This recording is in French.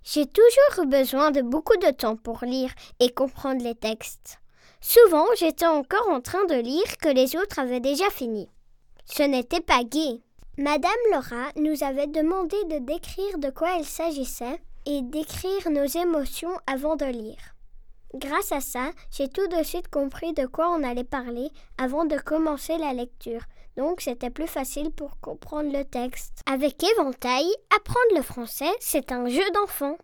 J'ai toujours eu besoin de beaucoup de temps pour lire et comprendre les textes. Souvent, j'étais encore en train de lire que les autres avaient déjà fini. Ce n'était pas gai. Madame Laura nous avait demandé de décrire de quoi il s'agissait et d'écrire nos émotions avant de lire. Grâce à ça, j'ai tout de suite compris de quoi on allait parler avant de commencer la lecture. Donc, c'était plus facile pour comprendre le texte. Avec Éventail, apprendre le français, c'est un jeu d'enfant.